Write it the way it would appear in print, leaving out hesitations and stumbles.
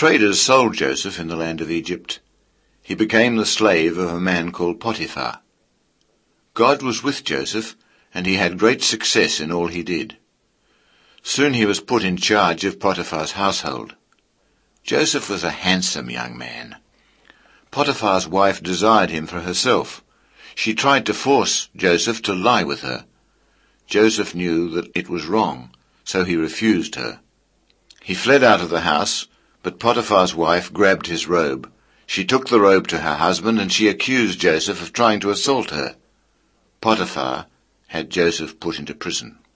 traders sold Joseph in the land of Egypt. He became the slave of a man called Potiphar. God was with Joseph, and he had great success in all he did. Soon he was put in charge of Potiphar's household. Joseph was a handsome young man. Potiphar's wife desired him for herself. She tried to force Joseph to lie with her. Joseph knew that it was wrong, so he refused her. He fled out of the house, but Potiphar's wife grabbed his robe. She took the robe to her husband, and she accused Joseph of trying to assault her. Potiphar had Joseph put into prison.